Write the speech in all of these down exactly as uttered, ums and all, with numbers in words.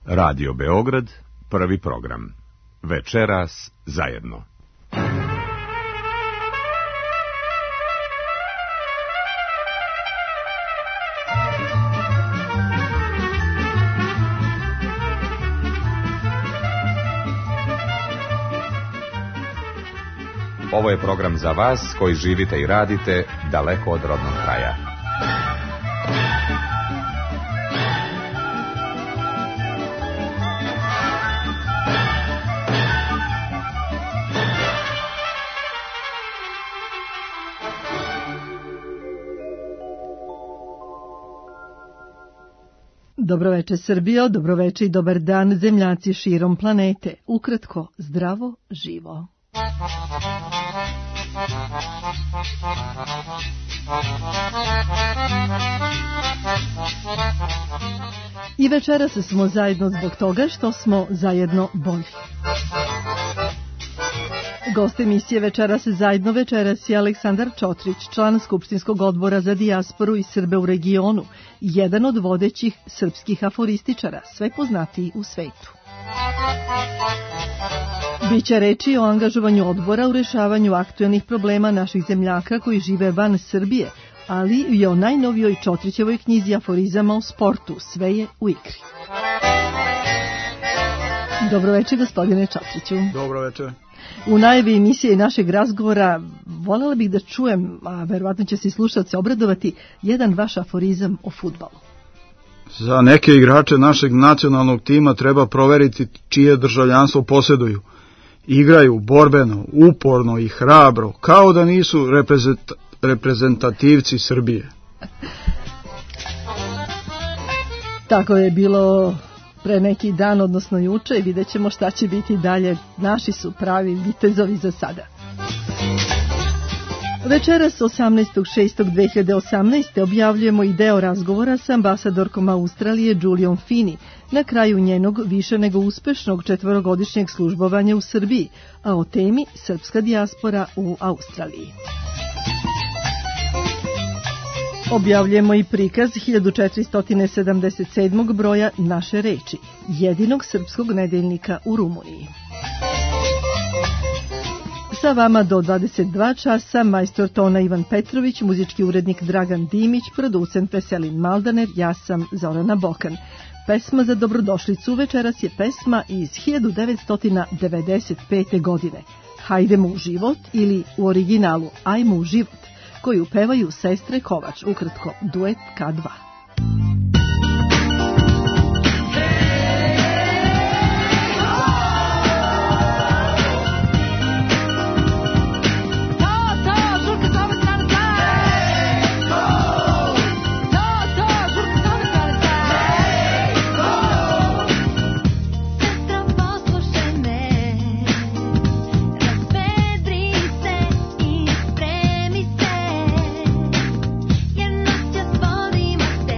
Radio Beograd, prvi program. Večeras zajedno. Ovo je program za vas koji živite i radite daleko od rodnog kraja. Dobroveče Srbijo, dobroveče i dobar dan zemljaci širom planete. Ukratko, zdravo, živo. I večeras smo zajedno zbog toga što smo zajedno bolji. Gost emisije Večeras zajedno večeras je Aleksandar Čotrić, član Skupštinskog odbora za dijasporu i Srbe u regionu, jedan od vodećih srpskih aforističara, sve poznatiji u svetu. Biće reči o angažovanju odbora u rešavanju aktuelnih problema naših zemljaka koji žive van Srbije, ali i o najnovijoj Čotrićevoj knjizi aforizama o sportu, sve je u igri. Dobroveče, gospodine Čotriću. Dobroveče. U najavi emisije i našeg razgovora voljela bih da čujem, a verovatno će se i slušalci obradovati, jedan vaš aforizam o fudbalu. Za neke igrače našeg nacionalnog tima treba proveriti čije državljanstvo posjeduju. Igraju borbeno, uporno i hrabro, kao da nisu reprezent, reprezentativci Srbije. Tako je bilo pre neki dan, odnosno juče, i vidjet ćemo šta će biti dalje. Naši su pravi vitezovi za sada. Večeras osamnaestog šestog dve hiljade osamnaeste. objavljujemo i deo razgovora sa ambasadorkom Australije Julijom Fini na kraju njenog više nego uspešnog četvorogodišnjeg službovanja u Srbiji, a o temi srpska dijaspora u Australiji. Objavljujemo i prikaz hiljadu četiristo sedamdeset sedmog broja Naše reči, jedinog srpskog nedeljnika u Rumuniji. Sa vama do dvadeset dva časa majstor tona Ivan Petrović, muzički urednik Dragan Dimić, producent Veselin Maldaner, ja sam Zorana Bokan. Pesma za dobrodošlicu večeras je pesma iz hiljadu devetsto devedeset pete. godine. Hajdemo u život ili u originalu Ajmo u život, koju pevaju sestre Kovač, ukratko duet K dva. Vodimo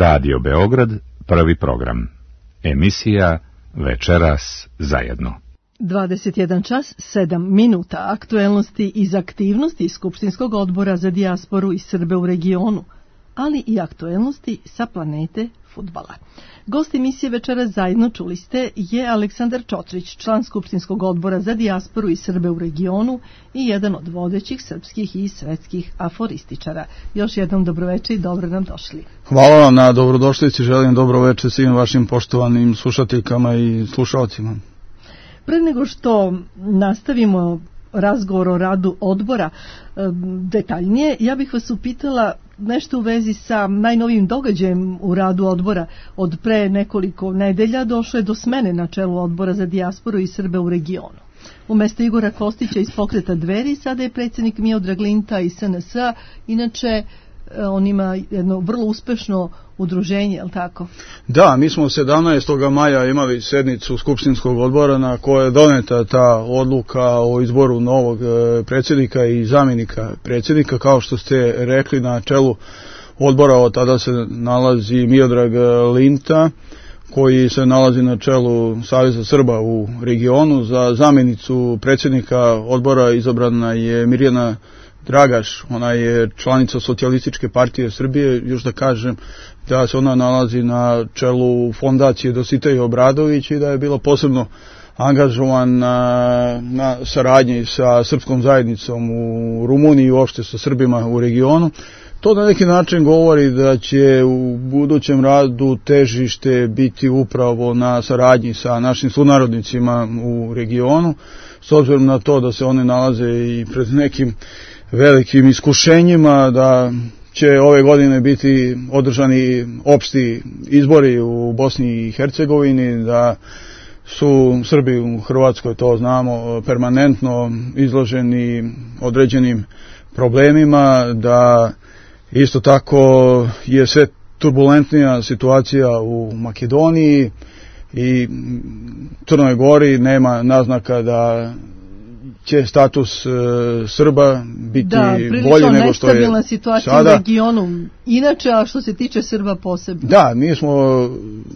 Radio Beograd, prvi program. Emisija Večeras zajedno. dvadeset jedan čas sedam minuta. Aktuelnosti iz aktivnosti Skupštinskog odbora za dijasporu i Srbe u regionu, ali i aktuelnosti sa planete fudbala. Gost emisije Večeras zajedno, čuli ste, je Aleksandar Čotrić, član Skupštinskog odbora za dijasporu i Srbe u regionu i jedan od vodećih srpskih i svetskih aforističara. Još jednom dobroveče i dobro nam došli. Hvala vam na dobrodošlici, želim dobroveče svim vašim poštovanim slušateljkama i slušalcima. Pre nego što nastavimo razgovor o radu odbora detaljnije, ja bih vas upitala nešto u vezi sa najnovijim događajem u radu odbora. Od pre nekoliko nedelja došlo je do smene na čelu odbora za dijasporu i Srbe u regionu. Umesto Igora Kostića iz Pokreta Dveri, sada je predsjednik Miodrag Linta iz S N S-a. Inače, on ima jedno vrlo uspešno udruženje, je li tako? Da, mi smo sedamnaestog maja imali sednicu Skupštinskog odbora na kojoj je doneta ta odluka o izboru novog predsjednika i zamjenika predsjednika. Kao što ste rekli, na čelu odbora od tada se nalazi Miodrag Linta, koji se nalazi na čelu Saveza Srba u regionu. Za zamjenicu predsjednika odbora izabrana je Mirjana Dragaš, ona je članica Socijalističke partije Srbije. Još da kažem da se ona nalazi na čelu fondacije Dositej Obradović i da je bila posebno angažovan na, na saradnji sa srpskom zajednicom u Rumuniji i uopšte sa Srbima u regionu. To na neki način govori da će u budućem radu težište biti upravo na saradnji sa našim sunarodnicima u regionu, s obzirom na to da se one nalaze i pred nekim velikim iskušenjima, da će ove godine biti održani opšti izbori u Bosni i Hercegovini, da su Srbi u Hrvatskoj, to znamo, permanentno izloženi određenim problemima, da isto tako je sve turbulentnija situacija u Makedoniji i Crnoj Gori. Nema naznaka da će status e, Srba biti da, bolji nego što je sada. Da, prilično situacija u regionu. Inače, a što se tiče Srba posebno? Da, mi smo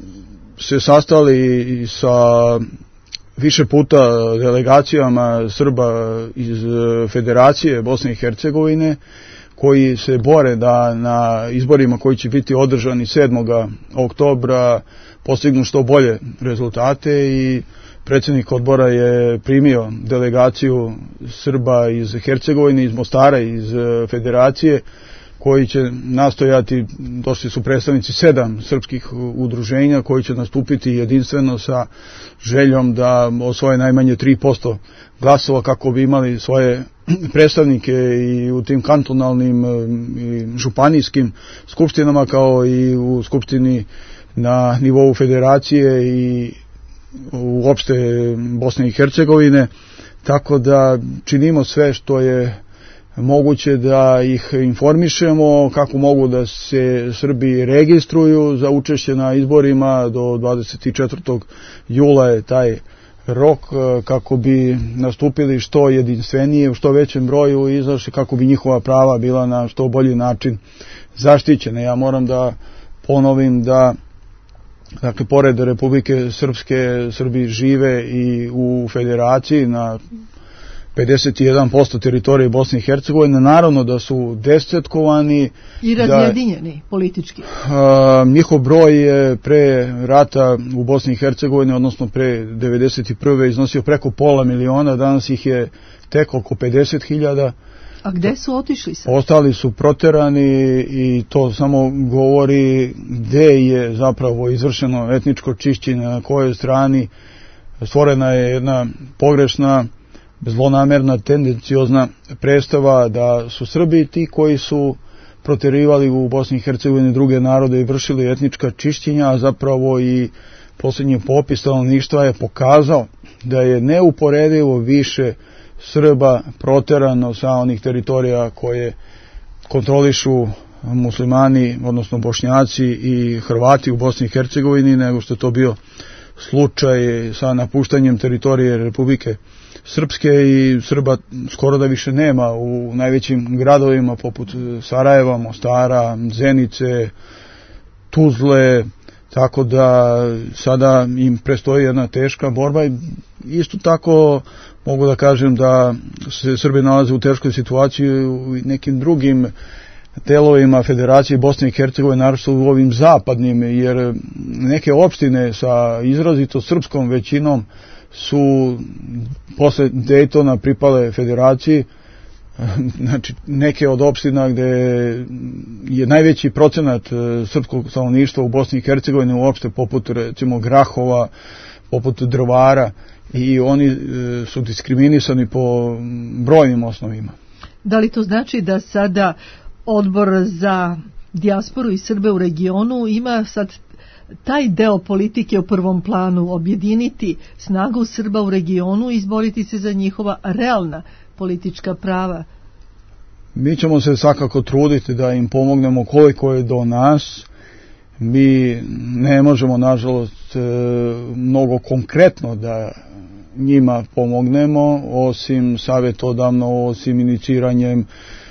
se sastali sa više puta delegacijama Srba iz Federacije Bosne i Hercegovine, koji se bore da na izborima koji će biti održani sedmog oktobra postignu što bolje rezultate, i predsjednik odbora je primio delegaciju Srba iz Hercegovine, iz Mostara, iz Federacije, koji će nastojati, došli su predstavnici sedam srpskih udruženja koji će nastupiti jedinstveno sa željom da osvoje najmanje tri posto glasova kako bi imali svoje predstavnike i u tim kantonalnim i županijskim skupštinama, kao i u skupštini na nivou Federacije i uopšte Bosne i Hercegovine, tako da činimo sve što je moguće da ih informišemo kako mogu da se Srbi registruju za učešće na izborima. Do dvadeset četvrtog jula je taj rok, kako bi nastupili što jedinstvenije, u što većem broju i izašli, kako bi njihova prava bila na što bolji način zaštićene. Ja moram da ponovim da, dakle, pored Republike Srpske, Srbi žive i u Federaciji na pedeset jedan posto teritorije Bosne i Hercegovine. Naravno da su desetkovani i razjedinjeni politički. A, njihov broj je pre rata u Bosni i Hercegovini, odnosno pre devedeset prve iznosio preko pola miliona, danas ih je tek oko pedeset hiljada. A gde su otišli sad? Ostali su proterani i to samo govori gde je zapravo izvršeno etničko čišćenje, na kojoj strani. Stvorena je jedna pogrešna, zlonamerna, tendenciozna predstava da su Srbi ti koji su proterivali u Bosni i Hercegovini druge narode i vršili etnička čišćenja, a zapravo i posljednji popis stanovništva je pokazao da je neuporedivo više Srba proterano sa onih teritorija koje kontrolišu muslimani, odnosno Bošnjaci i Hrvati u Bosni i Hercegovini, nego što je to bio slučaj sa napuštanjem teritorije Republike Srpske, i Srba skoro da više nema u najvećim gradovima poput Sarajeva, Mostara, Zenice, Tuzle, tako da sada im prestoji jedna teška borba. Isto tako mogu da kažem da se Srbi nalaze u teškoj situaciji u nekim drugim delovima Federacije Bosne i Hercegovine, naročito u ovim zapadnim, jer neke opštine sa izrazito srpskom većinom su posle Dejtona pripale Federaciji. Znači, neke od opština gde je najveći procenat srpskog stanovništva u Bosni i Hercegovini, uopšte poput recimo Grahova, poput Drvara, i oni su diskriminisani po brojnim osnovima. Da li to znači da sada Odbor za dijasporu i Srbe u regionu ima sad taj deo politike u prvom planu, objediniti snagu Srba u regionu i izboriti se za njihova realna politička prava? Mi ćemo se svakako truditi da im pomognemo koliko je do nas. Mi ne možemo, nažalost, mnogo konkretno da njima pomognemo, osim savjetodavno, osim iniciranjem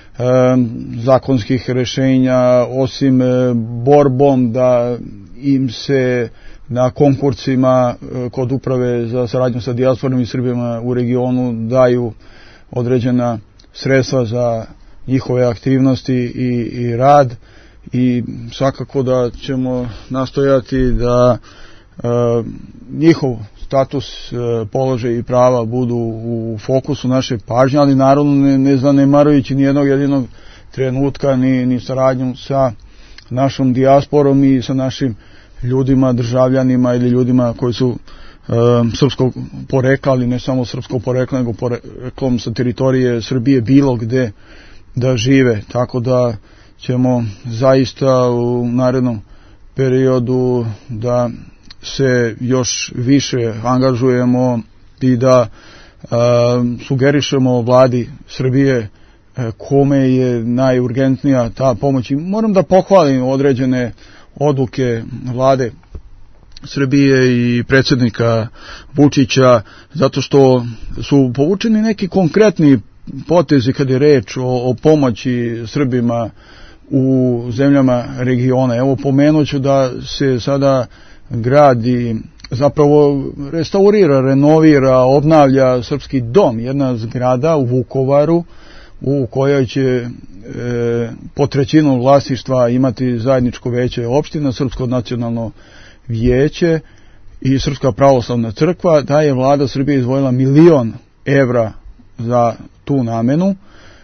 zakonskih rešenja, osim borbom da im se na konkursima kod Uprave za saradnju sa dijasporom i Srbima u regionu daju određena sredstva za njihove aktivnosti i, i rad, i svakako da ćemo nastojati da e, njihov status, e, položaj i prava budu u fokusu naše pažnje, ali naravno ne, ne zanemarujući ni jednog jedinog trenutka ni, ni saradnju sa našom dijasporom i sa našim ljudima, državljanima ili ljudima koji su e, srpskog porekla, ali ne samo srpskog porekla, nego poreklom sa teritorije Srbije bilo gde da žive. Tako da ćemo zaista u narednom periodu da se još više angažujemo i da e, sugerišemo vladi Srbije e, kome je najurgentnija ta pomoć. I moram da pohvalim određene odluke vlade Srbije i predsjednika Vučića, zato što su povučeni neki konkretni potezi kad je reč o, o pomoći Srbima u zemljama regiona. Evo, pomenuću da se sada gradi, zapravo restaurira, renovira, obnavlja Srpski dom, jedna zgrada u Vukovaru u kojoj će e, po trećinu vlasništva imati zajedničko veće opština, Srpsko nacionalno vijeće i Srpska pravoslavna crkva. Da je vlada Srbije izdvojila milion evra za tu namenu.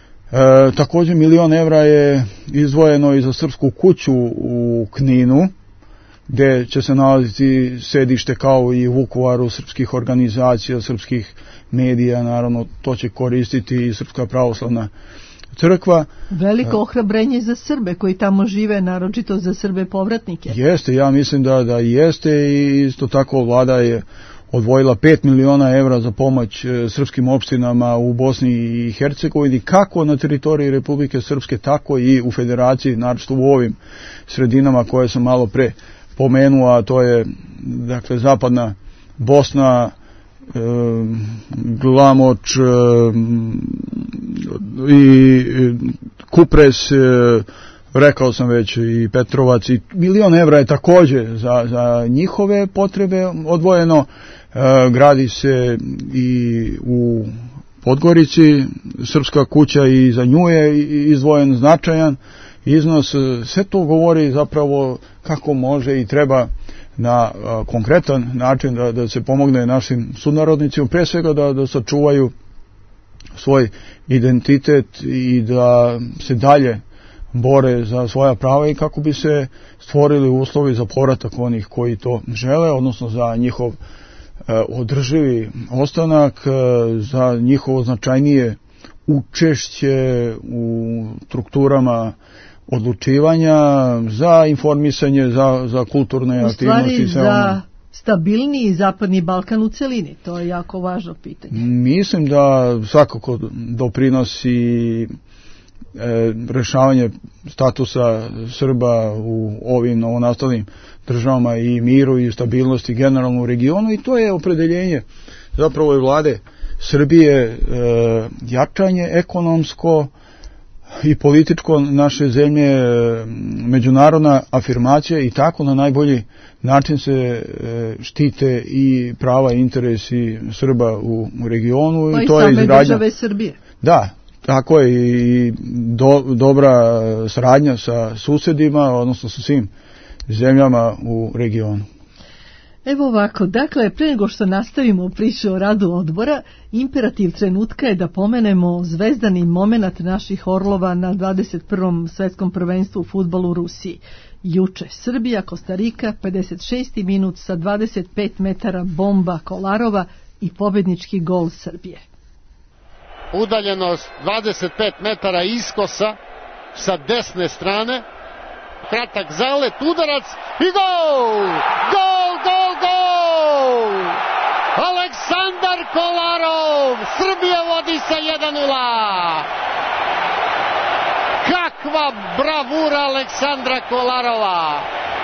E, također milion evra je izdvojeno i za Srpsku kuću u Kninu, gde će se nalaziti sedište kao i u Vukovaru srpskih organizacija, srpskih medija, naravno to će koristiti i Srpska pravoslavna crkva. Veliko ohrabrenje za Srbe koji tamo žive, naročito za Srbe povratnike. Jeste, ja mislim da, da jeste, i isto tako vlada je odvojila pet miliona evra za pomoć srpskim opštinama u Bosni i Hercegovini, kako na teritoriji Republike Srpske, tako i u Federaciji, naročito u ovim sredinama koje sam malo pre pomenuo, a to je dakle zapadna Bosna, e, Glamoč e, i Kupres, e, rekao sam već i Petrovac, i milion evra je također za, za njihove potrebe odvojeno. E, gradi se i u Podgorici Srpska kuća i za nju je izdvojen značajan iznos. Sve to govori zapravo kako može i treba na a, konkretan način da, da se pomogne našim sunarodnicima, pre svega da, da sačuvaju svoj identitet i da se dalje bore za svoja prava i kako bi se stvorili uslovi za povratak onih koji to žele, odnosno za njihov e, održivi ostanak, e, za njihovo značajnije učešće u strukturama odlučivanja, za informisanje, za, za kulturne u stvari aktivnosti. Za ono. Stabilniji Zapadni Balkan u celini, to je jako važno pitanje. Mislim da svakako doprinosi e, rešavanje statusa Srba u ovim novonastalim državama i miru i stabilnosti generalno u regionu, i to je opredeljenje zapravo i vlade Srbije, e, jačanje ekonomsko, i političko naše zemlje, međunarodna afirmacija i tako na najbolji način se štite i prava i interesi Srba u regionu. Pa i, i to same je izgradnja države Srbije. Da, tako je i do, dobra saradnja sa susedima, odnosno sa svim zemljama u regionu. Evo ovako, dakle, pre nego što nastavimo priču o radu odbora, imperativ trenutka je da pomenemo zvezdani moment naših orlova na dvadeset prvom svetskom prvenstvu u fudbalu u Rusiji. Juče, Srbija, Kostarika, pedeset šesti minut sa dvadeset pet metara bomba Kolarova i pobednički gol Srbije. Udaljenost dvadeset pet metara iskosa sa desne strane. Kratak zalet, udarac i gol! Gol, gol, gol! Aleksandar Kolarov! Srbija vodi sa jedan nula! Kakva bravura Aleksandra Kolarova!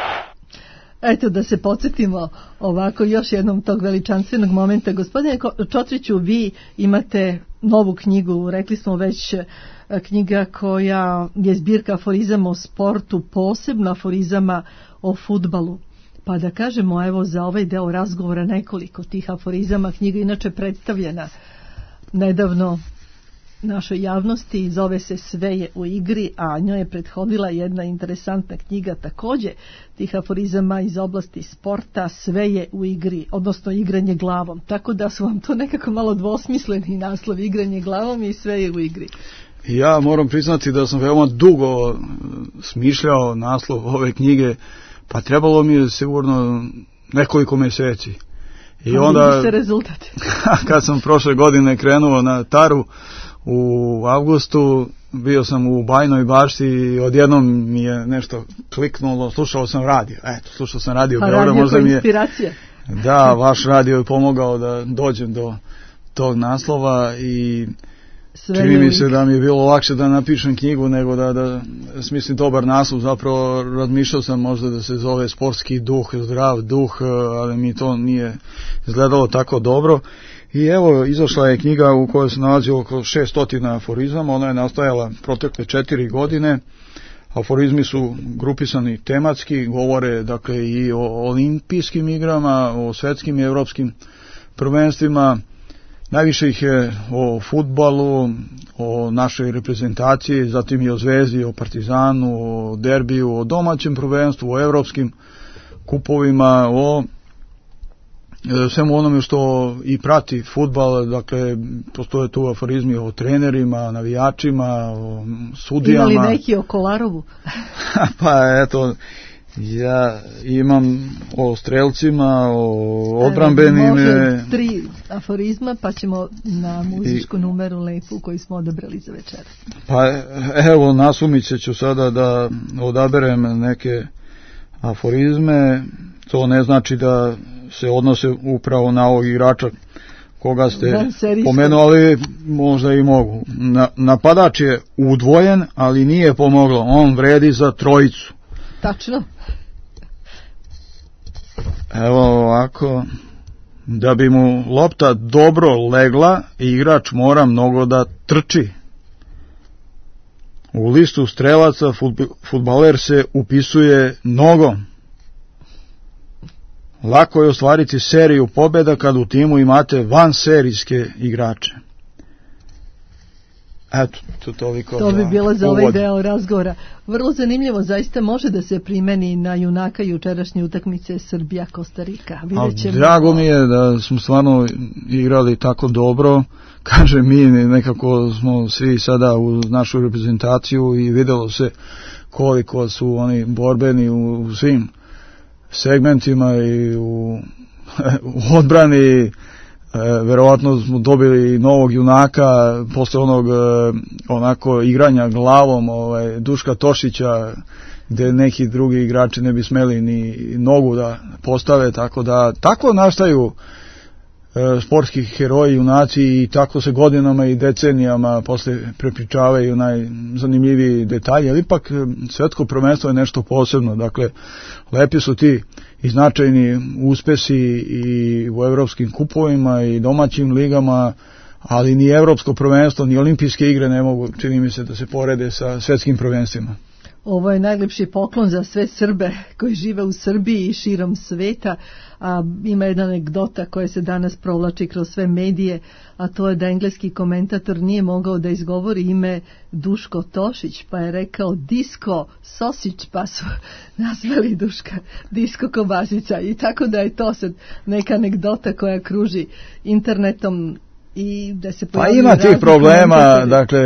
Eto da se podsjetimo ovako još jednom tog veličanstvenog momenta. Gospodine Čotriću, vi imate novu knjigu, rekli smo već, knjiga koja je zbirka aforizama o sportu, posebno aforizama o fudbalu. Pa da kažemo evo za ovaj deo razgovora nekoliko tih aforizama. Knjiga inače predstavljena nedavno našoj javnosti, zove se Sve je u igri, a njoj je prethodila jedna interesantna knjiga takođe tih aforizama iz oblasti sporta, Sve je u igri, odnosno igranje glavom. Tako da su vam to nekako malo dvosmisleni naslov, igranje glavom i Sve je u igri. Ja moram priznati da sam veoma dugo smišljao naslov ove knjige, pa trebalo mi je sigurno nekoliko meseci. I onda, se rezultat. kad sam prošle godine krenuo na Taru u avgustu, bio sam u Bajnoj Bašti i odjednom mi je nešto kliknulo, slušao sam radio. Eto, slušao sam radio. Pa Beograd, radio možda kao mi je, inspiracija. Da, vaš radio je pomogao da dođem do tog naslova i Sve čini mi se da mi je bilo lakše da napišem knjigu nego da, da smislim dobar naslov. Zapravo razmišljao sam možda da se zove Sportski duh, zdrav duh, ali mi to nije izgledalo tako dobro. I evo, izašla je knjiga u kojoj se nalazi oko šessto aforizama, ona je nastajala protekle četiri godine. Aforizmi su grupisani tematski, govore dakle i o olimpijskim igrama, o svetskim i evropskim prvenstvima. Najviše ih je o fudbalu, o našoj reprezentaciji, zatim i o Zvezdi, o Partizanu, o derbiju, o domaćem prvenstvu, o evropskim kupovima, o svemu onome što i prati fudbal. Dakle, postoje tu aforizmi o trenerima, navijačima, o sudijama. Ima li neki o Kolarovu? Pa eto, ja imam o strelcima, o odbrambenim. Može tri aforizma, pa ćemo na muzičku I, numeru lepu koju smo odabrali za večeras. Pa evo, nasumice ću sada da odaberem neke aforizme. To ne znači da se odnose upravo na ovog igrača koga ste pomenuli, možda i mogu. Na, napadač je udvojen, ali nije pomoglo. On vredi za trojicu. Tačno. Evo ovako, da bi mu lopta dobro legla, igrač mora mnogo da trči. U listu strelaca fudbaler se upisuje nogom. Lako je ostvariti seriju pobjeda kad u timu imate vanserijske igrače. Eto, to toliko. To bi bilo za ovaj deo razgovora. Vrlo zanimljivo, zaista može da se primeni na junaka jučerašnje utakmice Srbija-Kostarika. Drago mi je da smo stvarno igrali tako dobro. Kaže, mi nekako smo svi sada u našu reprezentaciju i videlo se koliko su oni borbeni u, u svim segmentima i u, u odbrani. E, verovatno smo dobili novog junaka posle onog e, onako igranja glavom ovaj, Duška Tošića, gde neki drugi igrači ne bi smeli ni nogu da postave, tako da tako nastaju e, sportski heroji, junaci, i tako se godinama i decenijama posle prepričavaju najzanimljiviji detalji, ali ipak svetsko prvenstvo je nešto posebno. Dakle, lepi su ti i značajni uspesi i u evropskim kupovima i domaćim ligama, ali ni evropsko prvenstvo, ni olimpijske igre ne mogu, čini mi se, da se porede sa svetskim prvenstvima. Ovo je najlepši poklon za sve Srbe koji žive u Srbiji i širom sveta, a ima jedna anegdota koja se danas provlači kroz sve medije, a to je da engleski komentator nije mogao da izgovori ime Duško Tošić, pa je rekao Disko Sosić, pa su nazvali Duška Disko Kobasica, i tako da je to sad neka anegdota koja kruži internetom. I da se pa ima tih problema, dakle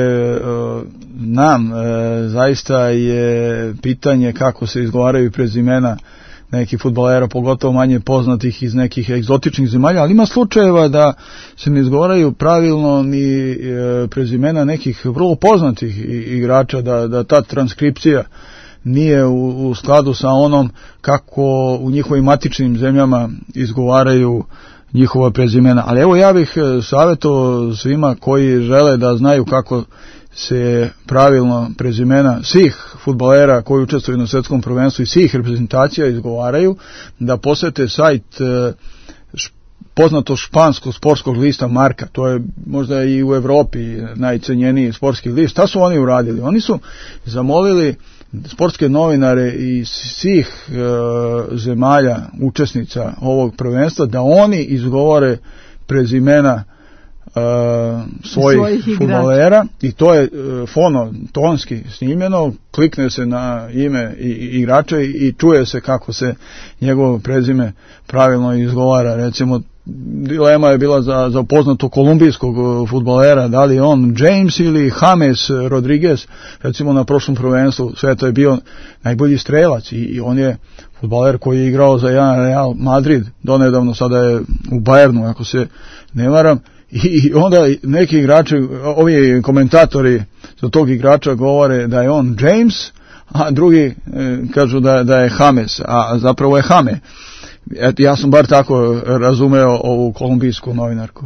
nam e, zaista je pitanje kako se izgovaraju prezimena nekih fudbalera, pogotovo manje poznatih iz nekih egzotičnih zemalja, ali ima slučajeva da se ne izgovaraju pravilno ni e, prezimena nekih vrlo poznatih igrača, da, da ta transkripcija nije u, u skladu sa onom kako u njihovim matičnim zemljama izgovaraju njihova prezimena. Ali evo ja bih savjetovao svima koji žele da znaju kako se pravilno prezimena svih fudbalera koji učestvuju na svetskom prvenstvu i svih reprezentacija izgovaraju, da posete sajt poznatog španskog sportskog lista Marka. To je možda i u Evropi najcenjeniji sportski list. Šta su oni uradili? Oni su zamolili sportske novinare iz svih e, zemalja učesnica ovog prvenstva da oni izgovore prezimena e, svojih, svojih fudbalera, i to je e, fonotonski snimljeno, klikne se na ime i, i igrača i čuje se kako se njegovo prezime pravilno izgovara. Recimo, dilema je bila za, za poznatog kolumbijskog fudbalera, da li je on James ili James Rodriguez, recimo na prošlom prvenstvu sveta je bio najbolji strelac i, i on je fudbaler koji je igrao za jedan Real Madrid donedavno, sada je u Bayernu ako se ne varam, i, i onda neki igrači, ovi komentatori za tog igrača govore da je on James, a drugi e, kažu da, da je James, a zapravo je Jame. Eto, ja sam bar tako razumeo ovu kolumbijsku novinarku.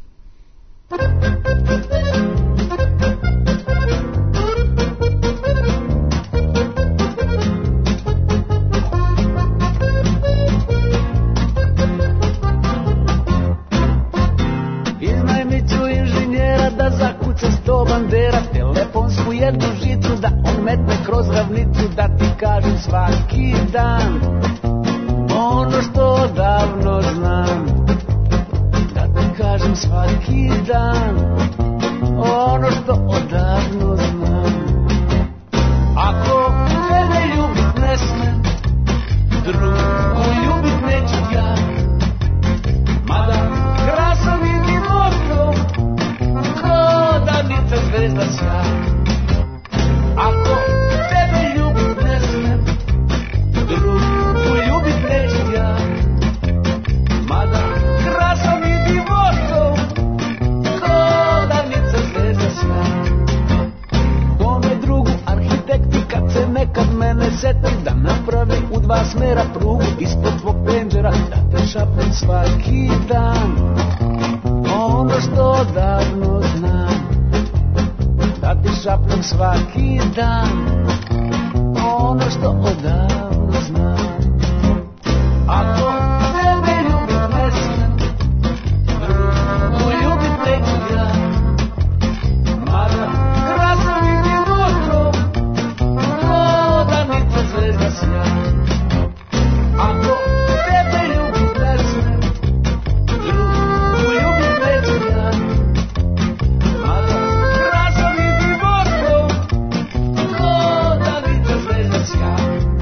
Iznajmit ću inženjera da zakuca sto bandera, telefonsku jednu žicu da on metne kroz ravnicu, da ti kažem svaki dan ono što odavno znam, da ti kažem svaki dan ono što odavno znam. Ako tebe ljubit ne smem, drugu ljubit neću ja, mada krasom i divotom ko danica zvezda sja. Ako tebe ljubit ne smem, drugu ljubit neću ja, mada krasom i divotom ko danica zvezda sja. Kome drugu arhitekti kad se nekad mene seti, da napravi u dva smera prugu ispod tvog penđera, da te šapnem svaki dan ono što odavno znam, da ti šapnem svaki dan ono što odavno znam. Ako tebe ljubit ne smem, drugu ljubit neću ja, mada krasom i divotom ko danica zvezda sja. Ako tebe ljubit ne smem, drugu ljubit neću ja, mada krasom i divotom ko danica zvezda sja.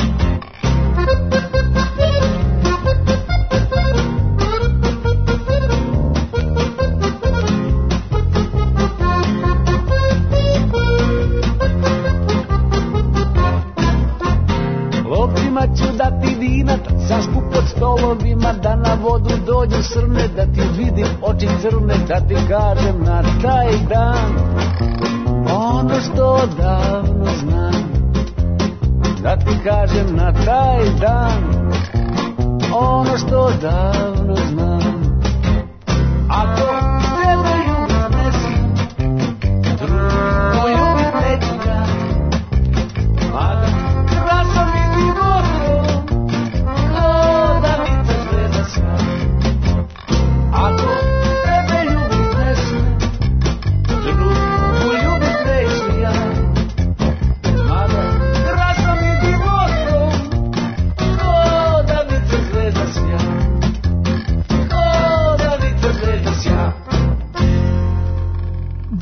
Lovcima ću dati vina, kad zaspu pod stolovima, da na vodu dođu srne, da ti vidim oči crne, da ti kažem na taj dan ono što odavno znam, da ti kažem na taj dan ono što odavno znam. Ako tebe ljubit ne smem, drugu ljubit neću ja, mada krasom i divotom ko danica zvezda sja. Ako tebe ljubit ne smem,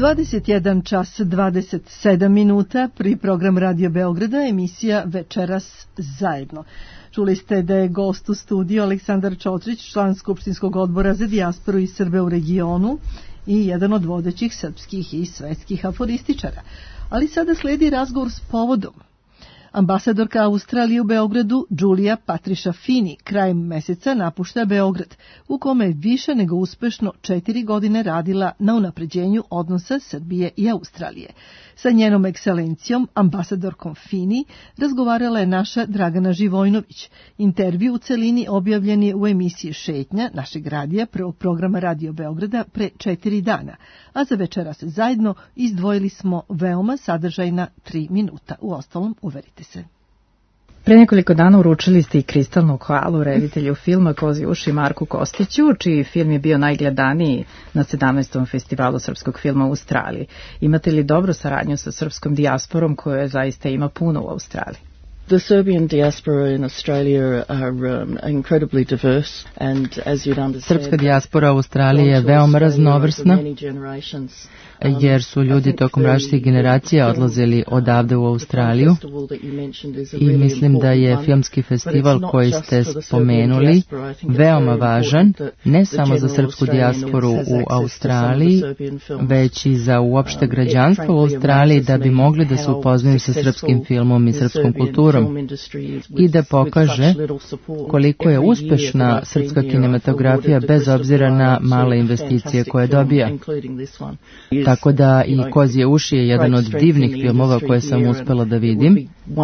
dvadeset jedan čas dvadeset sedam minuta, pri program Radio Beograda, emisija Večeras zajedno. Čuli ste da je gost u studiju Aleksandar Čotrić, član Skupštinskog odbora za dijasporu i Srbe u regionu i jedan od vodećih srpskih i svetskih aforističara. Ali sada sledi razgovor s povodom. Ambasadorka Australije u Beogradu, Giulia Patricia Fini, krajem meseca napušta Beograd, u kome je više nego uspešno četiri godine radila na unapređenju odnosa Srbije i Australije. Sa njenom ekscelencijom, ambasadorkom Fini, razgovarala je naša Dragana Živojnović. Intervju u celini objavljen je u emisiji Šetnja našeg radija, prvog programa Radio Beograda, pre četiri dana, a za Večeras zajedno izdvojili smo veoma sadržajna tri minuta. U ostalom, uverite se. Pre nekoliko dana uručili ste i kristalnu hvalu reditelju filma Kozji uši Marku Kostiću, čiji film je bio najgledaniji na sedamnaestom festivalu srpskog filma u Australiji. Imate li dobru saradnju sa srpskom dijasporom koja zaista ima puno u Australiji? The Serbian diaspora in Australia are um, incredibly diverse, and as you'd understand, srpska dijaspora u Australiji je veoma raznovrsna, jer su ljudi tokom različitih generacija odlazili odavde u Australiju i mislim da je filmski festival koji ste spomenuli veoma važan, ne samo za srpsku dijasporu u Australiji, već i za uopšte građanstvo u Australiji, da bi mogli da se upoznaju sa srpskim filmom i srpskom kulturom i da pokaže koliko je uspešna srpska kinematografija bez obzira na male investicije koje dobija. Tako da i Kozje uši je jedan od divnih filmova koje sam uspela da vidim.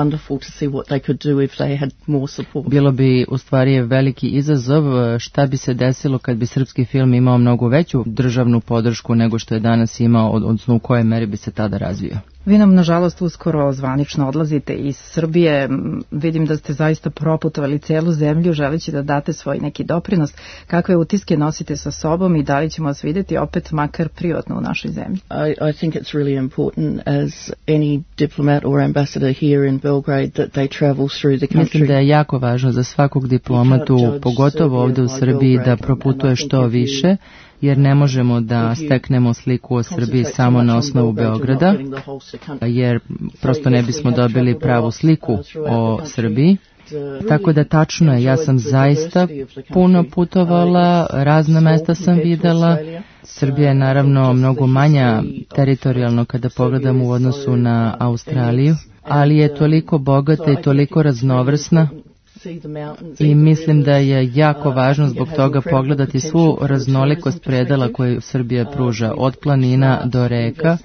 Bilo bi u stvari veliki izazov šta bi se desilo kad bi srpski film imao mnogo veću državnu podršku nego što je danas imao, odnosno u kojoj meri bi se tada razvio. Vi nam, nažalost, uskoro zvanično odlazite iz Srbije. Vidim da ste zaista proputovali celu zemlju, želeći da date svoj neki doprinos. Kakve utiske nosite sa sobom i da li ćemo vas vidjeti opet makar privatno u našoj zemlji? I, I think it's really important as any diplomat or ambassador here in Belgrade that they travel through the country. Mislim da je jako važno za svakog diplomatu, pogotovo ovde u Srbiji, da proputuje što više, jer ne možemo da steknemo sliku o Srbiji samo na osnovu Beograda, jer prosto ne bismo dobili pravu sliku o Srbiji. Tako da tačno je, ja sam zaista puno putovala, razna mesta sam videla. Srbija je naravno mnogo manja teritorijalno kada pogledamo u odnosu na Australiju, ali je toliko bogata i toliko raznovrsna. I mislim da je jako važno zbog toga pogledati svu raznolikost predela koju Srbija pruža, od planina do reka.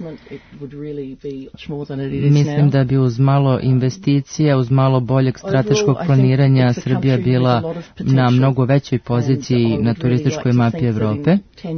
Mislim da bi uz malo investicija, uz malo boljeg strateškog planiranja Srbija bila na mnogo većoj poziciji na turističkoj mapi Evrope.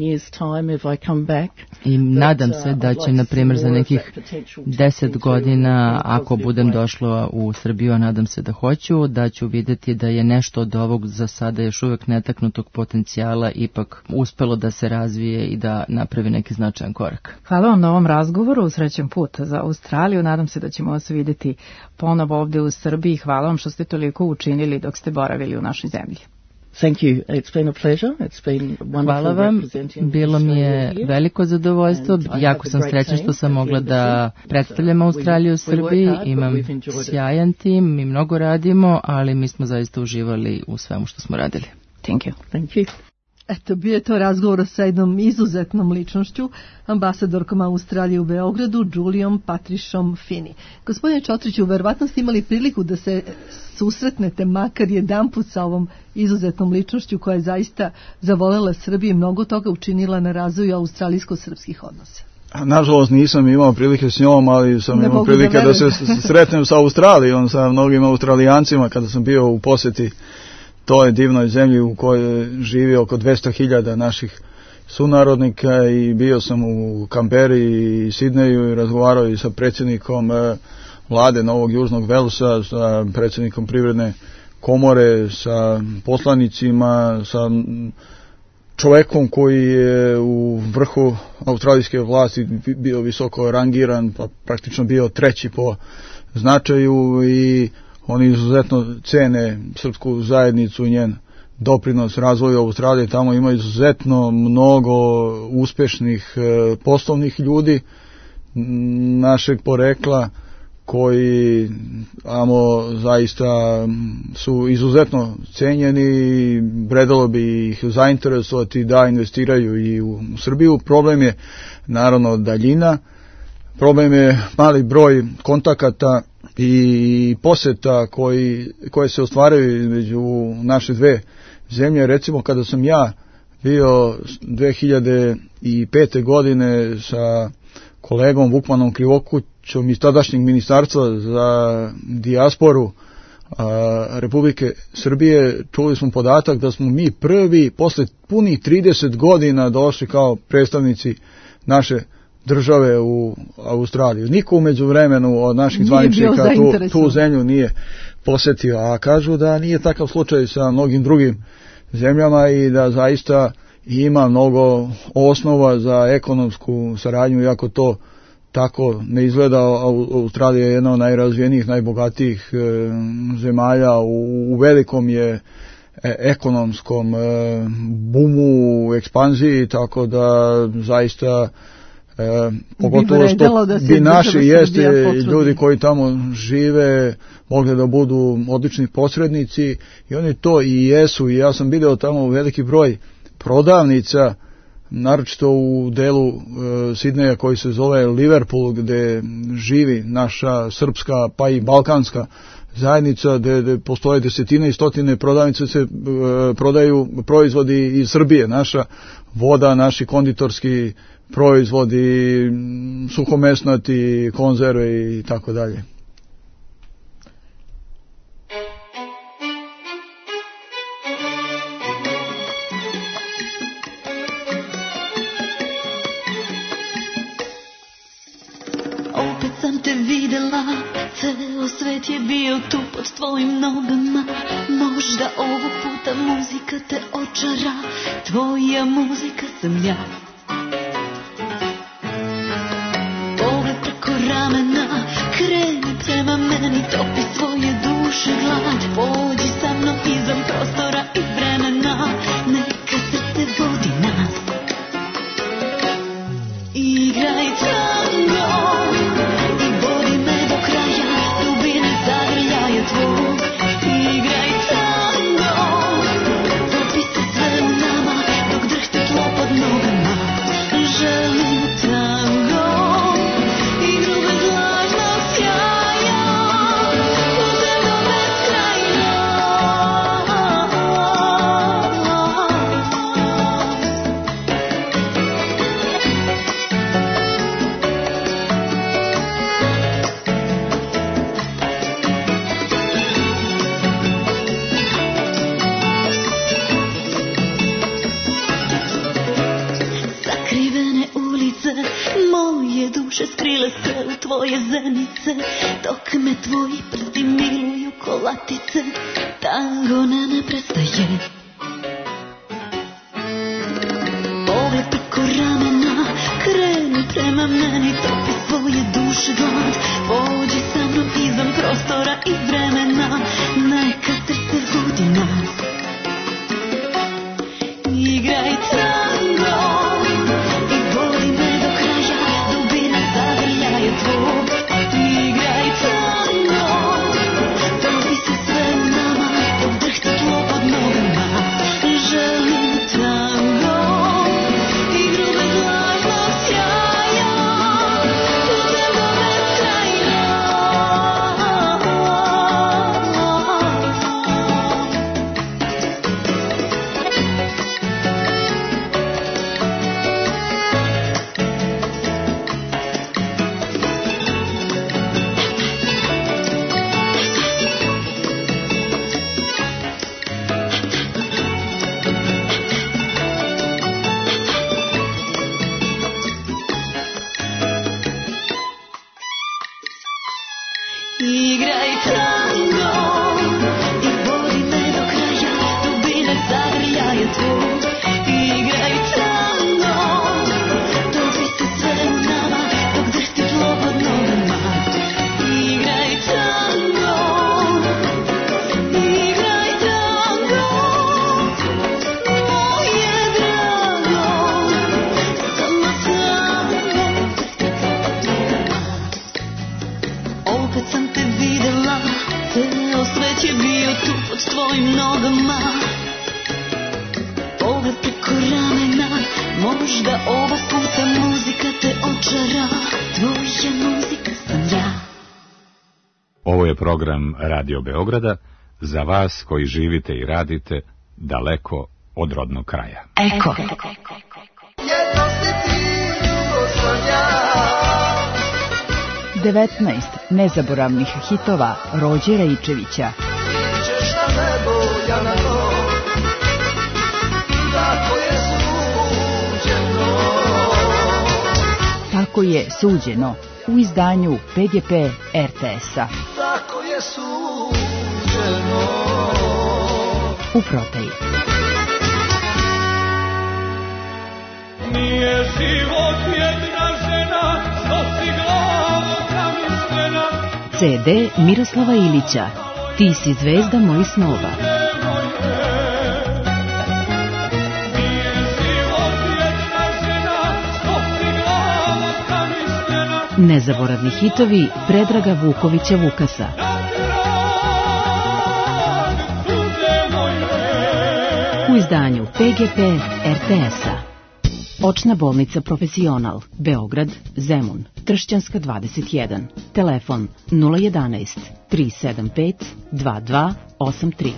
I nadam se da će, na primjer, za nekih deset godina, ako budem došla u Srbiju, a nadam se da hoću, da ću vidjeti da je nešto od ovog za sada još uvek netaknutog potencijala ipak uspelo da se razvije i da napravi neki značajan korak. Hvala vam na ovom razgovoru, srećan put za Australiju, nadam se da ćemo vas vidjeti ponovo ovdje u Srbiji. Hvala vam što ste toliko učinili dok ste boravili u našoj zemlji. Thank you. It's been a pleasure. It's been wonderful. Hvala vam. Bilo mi je veliko zadovoljstvo. Jako sam srećna što sam mogla da predstavljam Australiju u Srbiji. Imam sjajan tim, mi mnogo radimo, ali mi smo zaista uživali u svemu što smo radili. Thank you. Thank you. Eto, bio je to razgovor sa jednom izuzetnom ličnošću, ambasadorkom Australije u Beogradu, Giulijom Patriciom Fini. Gospodine Čotriću, verovatno ste imali priliku da se susretnete makar jedanput sa ovom izuzetnom ličnošću koja je zaista zavolela Srbiju i mnogo toga učinila na razvoju australijsko-srpskih odnosa. Nažalost nisam imao prilike s njom, ali sam ne imao prilike da, da se sretnem sa Australijom, sa mnogim Australijancima kada sam bio u posjeti toj divnoj zemlji u kojoj živi oko dvesta hiljada naših sunarodnika, i bio sam u Kamberi i Sidneju i razgovarao i sa predsjednikom vlade Novog Južnog Velsa, sa predsjednikom privredne komore, sa poslanicima, sa čovjekom koji je u vrhu australijske vlasti bio visoko rangiran, pa praktično bio treći po značaju, i oni izuzetno cene srpsku zajednicu i njen doprinos razvoju Australije. Tamo ima izuzetno mnogo uspešnih e, poslovnih ljudi našeg porekla koji amo zaista su izuzetno cenjeni i vredelo bi ih zainteresovati da investiraju i u Srbiju. Problem je naravno daljina, problem je mali broj kontakata i poseta koji, koje se ostvaraju između naše dve zemlje. Recimo kada sam ja bio dve hiljade pete godine sa kolegom Vukmanom Krivokućom iz tadašnjeg ministarstva za dijasporu a, Republike Srbije, čuli smo podatak da smo mi prvi posle punih trideset godina došli kao predstavnici naše države u Australiju. Niko umeđu vremenu od naših zvaničnika tu, tu zemlju nije posetio, a kažu da nije takav slučaj sa mnogim drugim zemljama i da zaista ima mnogo osnova za ekonomsku saradnju, iako to tako ne izgleda. Australija je jedna od najrazvijenijih, najbogatijih e, zemalja, u, u velikom je e, ekonomskom e, bumu, ekspanziji, tako da zaista e, pogotovo što da bi naši jeste ljudi koji tamo žive mogli da budu odlični posrednici i oni to i jesu. I ja sam video tamo veliki broj prodavnica, naročito u delu e, Sidneja koji se zove Liverpool, gde živi naša srpska pa i balkanska zajednica, gde, gde postoje desetine i stotine prodavnice, se e, prodaju proizvodi iz Srbije, naša voda, naši konditorski proizvodi, suhomesnati, konzerve i tako dalje. Ceo svet je bio tu pod tvojim nogama. Možda ovog puta muzika te očara. Tvoja muzika sam ja. Pogled preko ramena, kreni prema meni, topi svoje duše glad. Pođi sa mnom izvan prostora i vremena, neka srce vodi nas. Igraj tango i vodi me do kraja, dubine zagrljaja tvog. Igraj tango, topi se sve u nama, dok drhti tlo pod nogama. Želim tango, igru bez lažnog sjaja, putem do beskraja. Sakrivene ulice moje duše skrile se u tvoje zenice, dok me tvoji prsti miluju ko latice. Tango ne ne prestaje. Pogled preko ramena, kreni prema meni, topi svoje duše glad. Pođi sa mnom izvan prostora i vremena, neka srce vodi nas. Igraj tango i vodi me do kraja, dubina zagrljaja tvog. Igraj tango, topi se sve u nama, dok drhti tlo pod nogama. Želim tango, igru bez lažnog sjaja, putem do beskraja. Igraj tango i vodi me do kraja, dubine zagrljaja tvog. Igraj tango, topi se sve u nama, dok drhti tlo pod nogama. Igraj tango, igraj tango, opet sam te videla, ceo svet je bio tu pod tvojim nogama. Pogled preko ramena, možda ovog puta muzika te očara, tvoja muzika sam ja. Ovo je program Radio Beograda za vas koji živite i radite daleko od rodnog kraja. Eko. devetnaest nezaboravnih hitova Rođe Rejčevića. Tako je suđeno u izdanju P G P R T S-a. Tako je suđeno. U prodaji. Nije život jedna žena, nosi glavu kamišljena. C D Miroslava Ilića. Ti si zvezda mojih snova. Nezaboravni hitovi Predraga Vukovića Vukasa. U izdanju P G P R T S-a. Očna bolnica Profesional, Beograd, Zemun, Tršćanska dvadeset jedan. Telefon nula jedanaest tri sedam pet dva dva osam tri.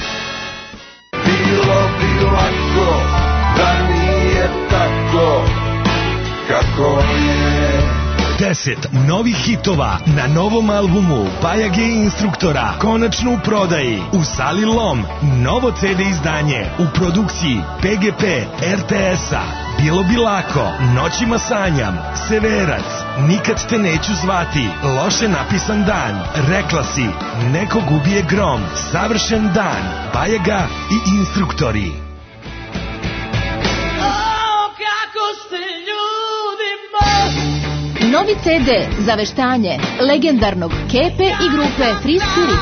Bilo bi lako da nije tako kako je. Deset novih hitova na novom albumu Bajage Instruktora, konačno u prodaji u Sali Lom. Novo C D izdanje u produkciji P G P R T S-a. Bilo bi lako, Noćima sanjam, Severac, Nikad te neću zvati, Loše napisan dan, Rekla si, Nekog ubije grom, Savršen dan, Bajaga i Instruktori. Novi C D za veštanje legendarnog Kepe i grupe Free Spirit.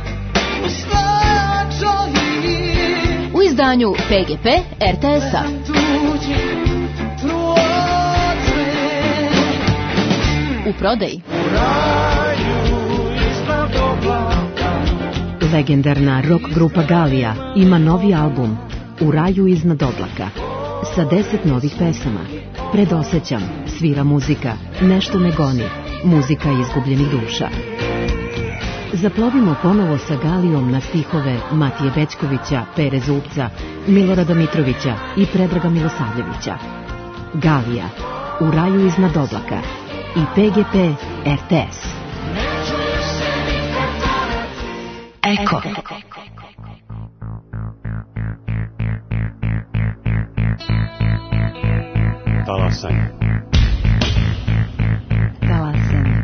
U izdanju P G P R T S-a. U prodaji. Legendarna rock grupa Galija ima novi album U raju iznad oblaka sa deset novih pesama. Predosećam, svira muzika, nešto me goni, muzika izgubljenih duša. Zaplovimo ponovo sa Galijom na stihove Matije Bećkovića, Pere Zupca, Milorada Mitrovića i Predraga Milosavljevića. Galija, U raju iznad oblaka i P G P R T S. Eko. Talasanje. Talasanje.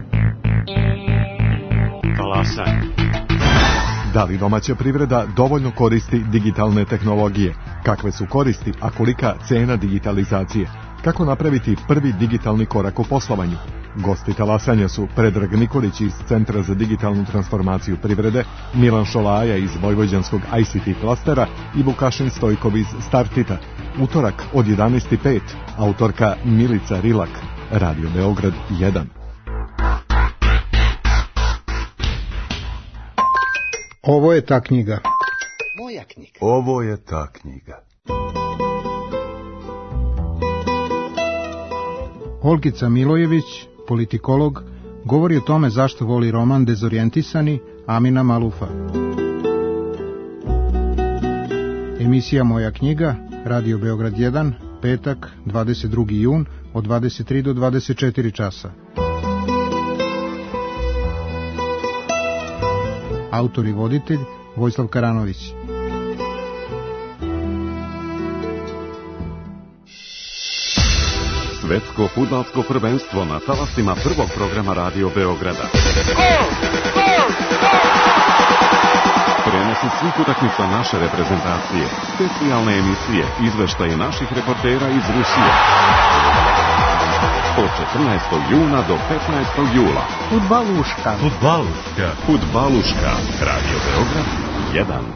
Talasanje. Da li domaća privreda dovoljno koristi digitalne tehnologije? Kakve su koristi, a kolika cena digitalizacije? Kako napraviti prvi digitalni korak u poslovanju? Gosti talasanja su Predrag Nikolić iz Centra za digitalnu transformaciju privrede, Milan Šolaja iz Vojvođanskog I C T klastera i Vukašin Stojkov iz Startita. Utorak od jedanaest i pet, autorka Milica Rilak, Radio Beograd jedan. Ovo je ta knjiga. Moja knjiga. Ovo je ta knjiga. Olgica Milojević, politikolog, govori o tome zašto voli roman Dezorijentisani Amina Malufa. Emisija Moja knjiga, Radio Beograd jedan, petak, dvadeset drugi jun, od dvadeset tri do dvadeset četiri časa. Autor i voditelj Vojislav Karanović. Svetsko fudbalsko prvenstvo na talasima prvog programa Radio Beograda. Prenosi svih utakmica naše reprezentacije, specijalne emisije, izveštaje naših reportera iz Rusije. Od četrnaestog juna do petnaestog jula. Fudbaluška. Fudbaluška. Fudbaluška. Radio Beograd jedan.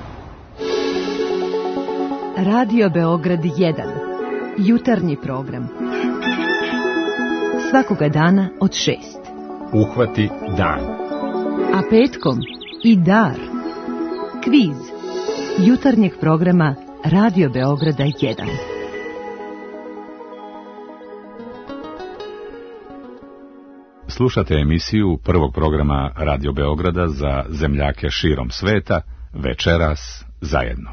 Radio Beograd jedan. Jutarnji program. Svakoga dana od šest. Uhvati dan. A petkom i dar. Kviz jutarnjeg programa Radio Beograda jedan. Slušate emisiju prvog programa Radio Beograda za zemljake širom sveta, večeras zajedno.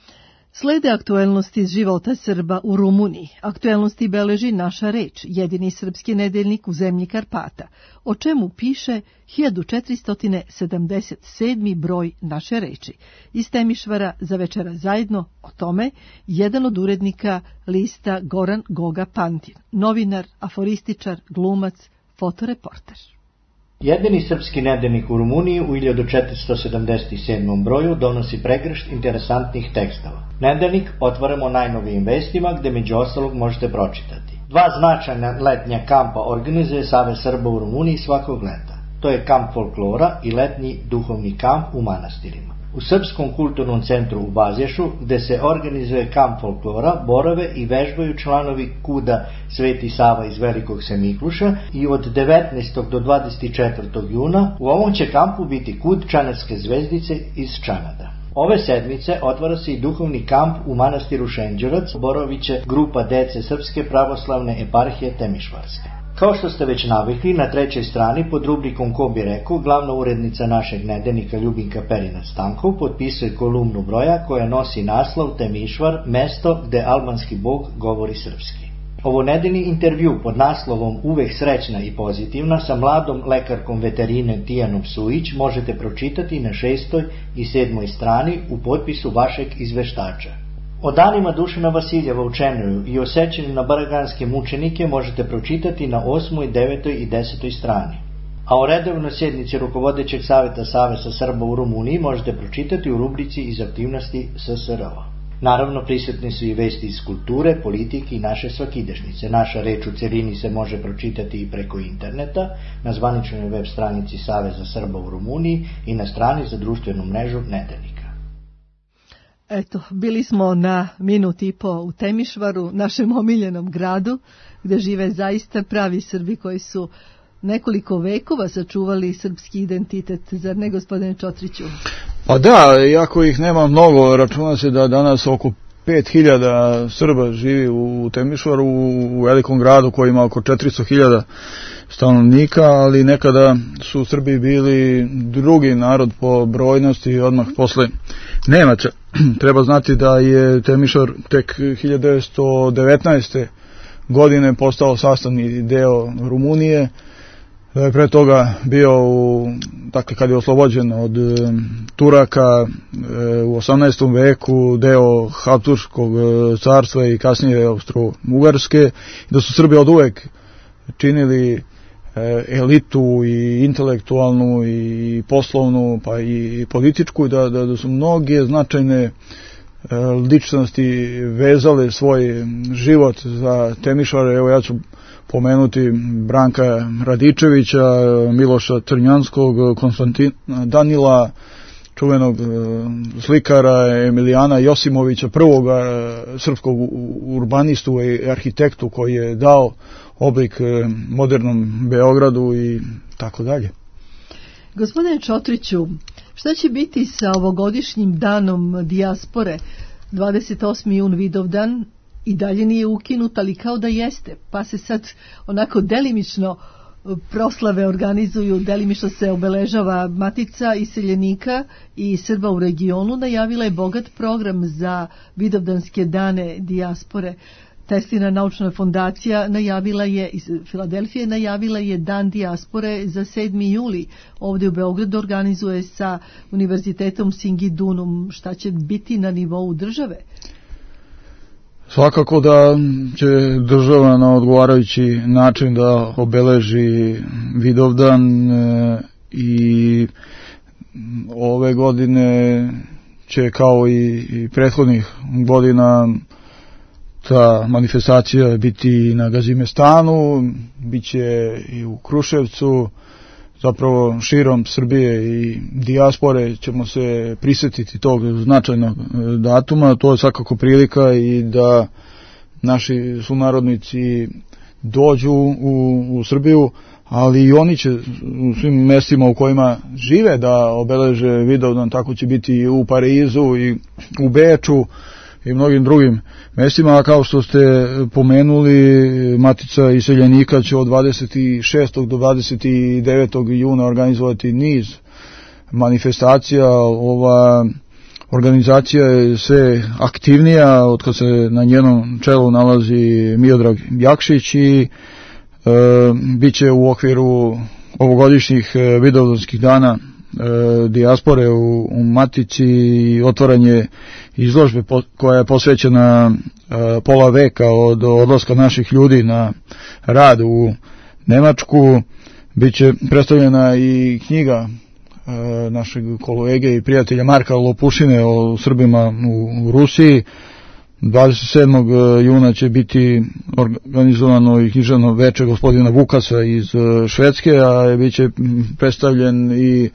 Slede aktuelnosti iz života Srba u Rumuniji. Aktuelnosti beleži Naša reč, jedini srpski nedeljnik u zemlji Karpata, o čemu piše hiljadu četiristo sedamdeset sedmi broj Naše reči. Iz Temišvara za večera zajedno o tome jedan od urednika lista Goran Goga Pantin, novinar, aforističar, glumac, fotoreporter. Jedini srpski nedeljnik u Rumuniji u hiljadu četiristo sedamdeset sedmom broju donosi pregršt interesantnih tekstova. Nedeljnik otvaramo najnovijim vestima gde među ostalog možete pročitati. Dva značajna letnja kampa organizuje Savez Srba u Rumuniji svakog leta. To je kamp folklora i letnji duhovni kamp u manastirima. U Srpskom kulturnom centru u Bazješu, gde se organizuje kamp folklora, borave i vežbaju članovi kuda Sveti Sava iz Velikog Semikluša i od devetnaestog do dvadeset četvrtog juna u ovom će kampu biti kud Čanarske zvezdice iz Čanada. Ove sedmice otvara se i duhovni kamp u manastiru Šenđevac, boroviće grupa dece Srpske pravoslavne eparhije Temišvarske. Kao što ste već navikli, na trećoj strani pod rubrikom Ko bi rekao, glavna urednica našeg nedeljnika Ljubinka Perinac-Stankov potpisuje kolumnu broja koja nosi naslov Temišvar, mesto gde albanski bog govori srpski. Ovo nedeljni intervju pod naslovom Uvek srećna i pozitivna sa mladom lekarkom veterine Tijanom Sujić možete pročitati na šestoj i sedmoj strani u potpisu vašeg izveštača. O danima Dušana Vasiljeva u Čenuju i o sećanju na baraganske mučenike možete pročitati na osmoj, devetoj i desetoj strani. A o redovnoj sjednici rukovodećeg saveta Saveza Srba u Rumuniji možete pročitati u rubrici iz aktivnosti S S R O. Naravno, prisutni su i vesti iz kulture, politike i naše svakidašnjice. Naša reč u celini se može pročitati i preko interneta, na zvaničnoj web stranici Saveza Srba u Rumuniji i na strani za društvenu mrežu Nedeljnika. Eto, bili smo na minut i po u Temišvaru, našem omiljenom gradu, gde žive zaista pravi Srbi koji su nekoliko vekova sačuvali srpski identitet, zar ne, gospodine Čotriću? Pa da, iako ih nema mnogo, računa se da danas oko pet hiljada Srba živi u Temišvaru, u velikom gradu koji ima oko četiristo hiljada stanovnika, ali nekada su Srbi bili drugi narod po brojnosti odmah posle Nemaca. Treba znati da je Temišvar tek hiljadu devetsto devetnaeste. godine postao sastavni deo Rumunije. Pre toga bio, u, dakle kad je oslobođen od e, Turaka e, u osamnaestom veku, deo Habsburškog carstva i kasnije Austro-Ugarske, da su Srbi od uvek činili e, elitu i intelektualnu i poslovnu pa i političku, da, da, da su mnoge značajne e, ličnosti vezale svoj život za Temišvar. Evo ja ću pomenuti Branka Radičevića, Miloša Crnjanskog, Konstantina Danila, čuvenog slikara Emilijana Josimovića, prvog srpskog urbanistu i arhitektu koji je dao oblik modernom Beogradu i tako dalje. Gospodine Čotriću, šta će biti sa ovogodišnjim danom dijaspore, dvadeset osmi jun Vidovdan, i dalje nije ukinut, ali kao da jeste, pa se sad onako delimično proslave organizuju, delimično se obeležava Matica iseljenika i Srba u regionu. Najavila je bogat program za Vidovdanske dane dijaspore. Teslina naučna fondacija najavila je, iz Filadelfije najavila je dan dijaspore za sedmi juli. Ovdje u Beogradu organizuje sa Univerzitetom Singidunum. Šta će biti na nivou države? Svakako da će država na odgovarajući način da obeleži Vidovdan i ove godine će kao i prethodnih godina ta manifestacija biti na Gazimestanu, bit će i u Kruševcu, zapravo širom Srbije i dijaspore ćemo se prisjetiti tog značajnog datuma. To je svakako prilika i da naši sunarodnici dođu u, u Srbiju, ali i oni će u svim mestima u kojima žive da obeleže Vidovdan, tako će biti i u Parizu i u Beču i mnogim drugim mestima, a kao što ste pomenuli, Matica iseljenika će od dvadeset šestog do dvadeset devetog juna organizovati niz manifestacija. Ova organizacija je sve aktivnija od kad se na njenom čelu nalazi Miodrag Jakšić i e, bit će u okviru ovogodišnjih Vidovdanskih dana e, dijaspore u, u Matici i otvaranje izložbe po, koja je posvećena e, pola veka od odlaska naših ljudi na rad u Nemačku. Biće predstavljena i knjiga e, našeg kolege i prijatelja Marka Lopušine o Srbima u, u Rusiji. dvadeset sedmog juna će biti organizovano i književno veče gospodina Vukasa iz Švedske, a bit će predstavljen i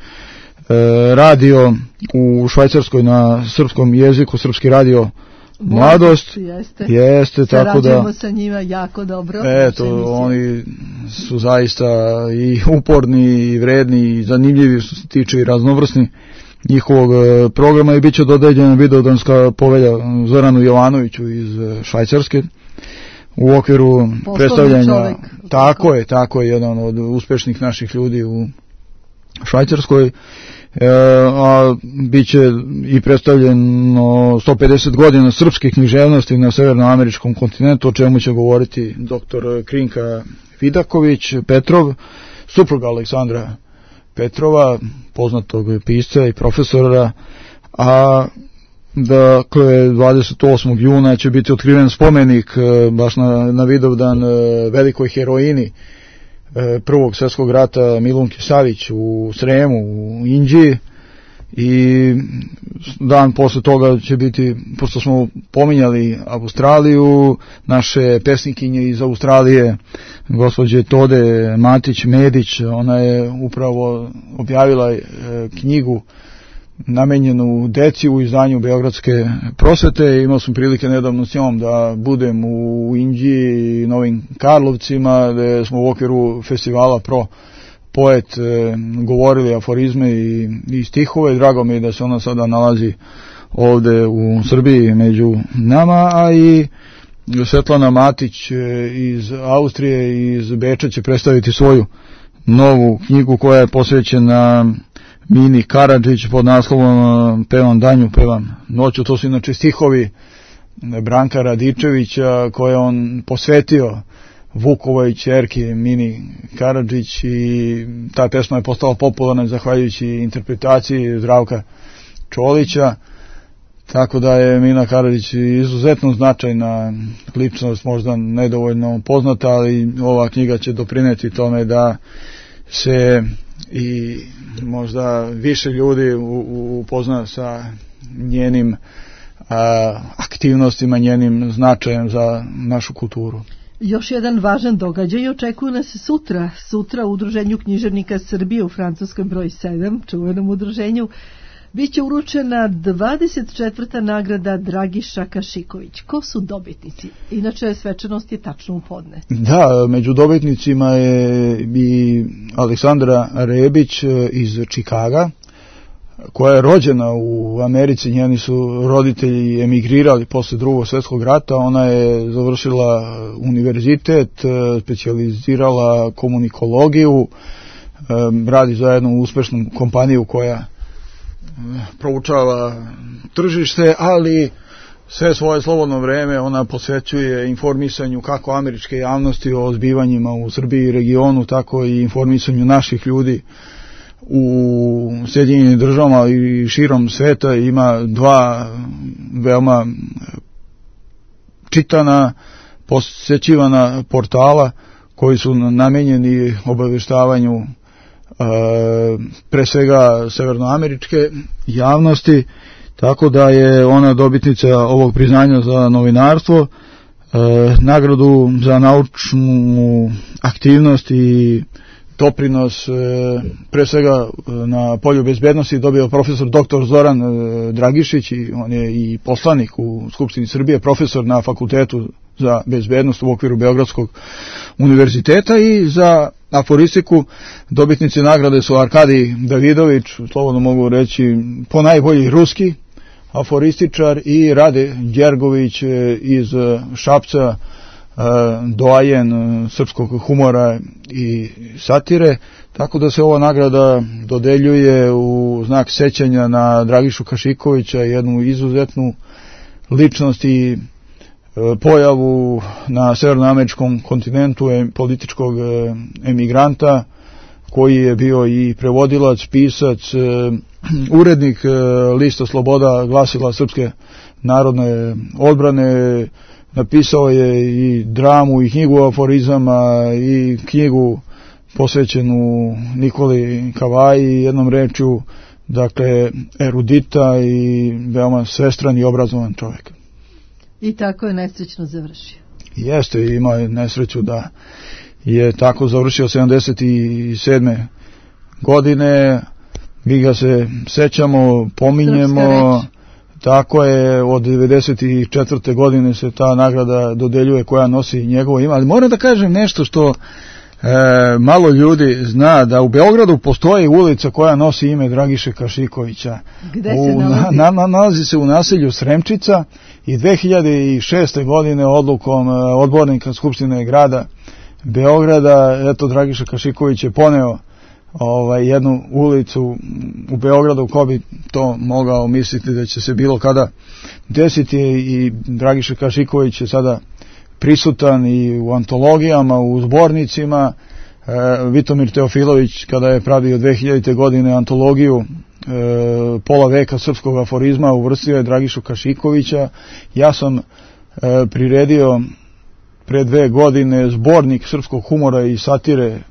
radio u Švajcarskoj na srpskom jeziku, srpski radio Mladost. Jeste, jeste tako da sarađujemo sa njima jako dobro. Eto, oni su zaista i uporni i vredni i zanimljivi što se tiče i raznovrsni njihovog programa i bit će dodeljena Vidovdanska povelja Zoranu Jovanoviću iz Švajcarske u okviru poslovni predstavljanja čovjek. Tako je, tako je, jedan od uspešnih naših ljudi u Švajcarskoj. E, a bit će i predstavljeno sto pedeset godina srpske književnosti na severnoameričkom kontinentu, o čemu će govoriti doktor Krinka Vidaković Petrov, supruga Aleksandra Petrova, poznatog pisca i profesora, a dakle dvadeset osmog juna će biti otkriven spomenik baš na, na Vidovdan velikoj heroini Prvog svjetskog rata Milunki Savić u Sremu, u Inđiji, i dan posle toga će biti, pošto smo pominjali Australiju, naše pesnikinje iz Australije, gospođe Tode Matić Medić, ona je upravo objavila knjigu namenjenu deci u izdanju Beogradske prosvete. Imao sam prilike nedavno s njom da budem u Inđiji i Novim Karlovcima, gde smo u okviru festivala Pro Poet e, govorili aforizme i, i stihove. Drago mi je da se ona sada nalazi ovde u Srbiji među nama, a i Svetlana Matić e, iz Austrije i iz Beča će predstaviti svoju novu knjigu koja je posvećena Mini Karadžić pod naslovom Pevam danju, pevam noću. To su inače stihovi Branka Radičevića koje on posvetio Vukovoj ćerki Mini Karadžić, i ta pesma je postala popularna zahvaljujući interpretaciji Zdravka Čolića, tako da je Mina Karadžić izuzetno značajna ličnost, možda nedovoljno poznata, ali ova knjiga će doprineti tome da se i možda više ljudi upozna sa njenim a, aktivnostima, njenim značajem za našu kulturu. Još jedan važan događaj očekuje nas sutra. Sutra u Udruženju književnika Srbije u Francuskoj broj sedam, čuvenom udruženju, biće uručena dvadeset četvrta nagrada Dragiša Kašiković. Ko su dobitnici? Inače, svečanost je tačno u podne. Da, među dobitnicima je i Aleksandra Rebić iz Čikaga, koja je rođena u Americi. Njeni su roditelji emigrirali posle Drugog svjetskog rata. Ona je završila univerzitet, specijalizirala komunikologiju, radi za jednu uspešnu kompaniju koja proučava tržište, ali sve svoje slobodno vreme ona posvećuje informisanju kako američke javnosti o zbivanjima u Srbiji i regionu, tako i informisanju naših ljudi u Sjedinjenim državama i širom sveta. Ima dva veoma čitana, posjećivana portala koji su namenjeni obavještavanju pre svega severnoameričke javnosti, tako da je ona dobitnica ovog priznanja za novinarstvo. Nagradu za naučnu aktivnost i doprinos pre svega na polju bezbednosti dobio profesor doktor Zoran Dragišić, i on je i poslanik u Skupštini Srbije, profesor na Fakultetu za bezbednost u okviru Beogradskog univerziteta. I za aforistiku dobitnici nagrade su Arkadij Davidović, slobodno mogu reći po najbolji ruski aforističar, i Rade Đergović iz Šapca, doajen srpskog humora i satire, tako da se ova nagrada dodeljuje u znak sećanja na Dragišu Kašikovića, jednu izuzetnu ličnost i pojavu na severnoameričkom kontinentu političkog emigranta, koji je bio i prevodilac, pisac, urednik lista Sloboda, glasila Srpske narodne odbrane, napisao je i dramu i knjigu aforizama i knjigu posvećenu Nikoli Kavaji, jednom rečju, dakle, erudita i veoma svestran i obrazovan čovjek. I tako je nesrećno završio. Jeste, imao je nesreću da je tako završio sedamdeset sedme godine. Mi ga se sećamo, pominjemo. Tako je, od devedeset četvrte godine se ta nagrada dodeljuje koja nosi njegovo ime. Ali moram da kažem nešto što e, malo ljudi zna, da u Beogradu postoji ulica koja nosi ime Dragiše Kašikovića. Gde se nalazi? Na, na, nalazi se u naselju Sremčica i dve hiljade šeste godine odlukom odbornika Skupštine grada Beograda, eto, Dragiša Kašiković je poneo ovaj, jednu ulicu u Beogradu. Ko bi to mogao misliti da će se bilo kada desiti, i Dragiša Kašiković je sada prisutan i u antologijama, u zbornicima. e, Vitomir Teofilović, kada je pravio dve hiljadite godine antologiju e, pola veka srpskog aforizma, uvrstio je Dragišu Kašikovića. Ja sam e, priredio pre dve godine zbornik srpskog humora i satire e,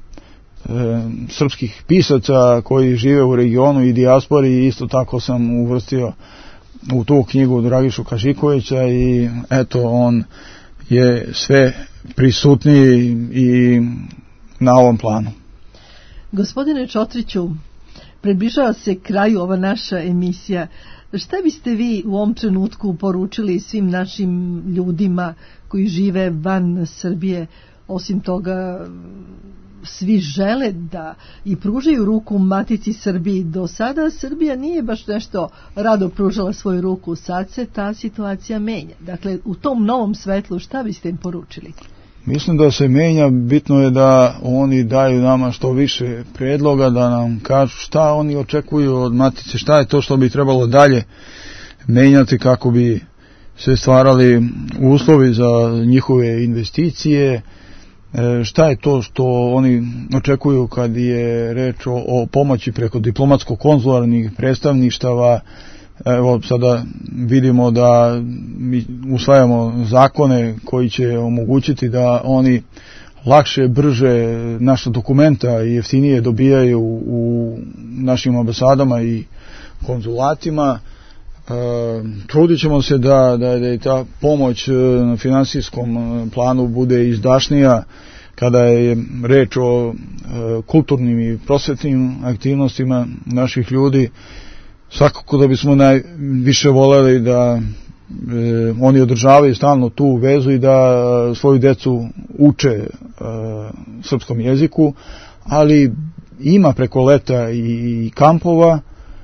srpskih pisaca koji žive u regionu i dijaspori, i isto tako sam uvrstio u tu knjigu Dragišu Kašikovića, i eto, on je sve prisutniji i na ovom planu. Gospodine Čotriću, približava se kraju ova naša emisija. Šta biste vi u ovom trenutku poručili svim našim ljudima koji žive van Srbije? Osim toga, svi žele da i pružaju ruku matici Srbiji. Do sada Srbija nije baš nešto rado pružala svoju ruku, sad se ta situacija menja. Dakle, u tom novom svetlu šta biste im poručili? Mislim da se menja, bitno je da oni daju nama što više predloga, da nam kažu šta oni očekuju od matice, šta je to što bi trebalo dalje menjati kako bi se stvarali uslovi za njihove investicije, šta je to što oni očekuju kad je reč o, o pomoći preko diplomatsko-konzularnih predstavništava. Evo, sada vidimo da mi usvajamo zakone koji će omogućiti da oni lakše, brže naša dokumenta i jeftinije dobijaju u našim ambasadama i konzulatima. E, trudit ćemo se da, da, da i ta pomoć na finansijskom planu bude izdašnija kada je reč o e, kulturnim i prosvetnim aktivnostima naših ljudi. Svakako da bismo najviše voljeli da e, oni održavaju stalno tu vezu i da svoju decu uče e, srpskom jeziku, ali ima preko leta i kampova.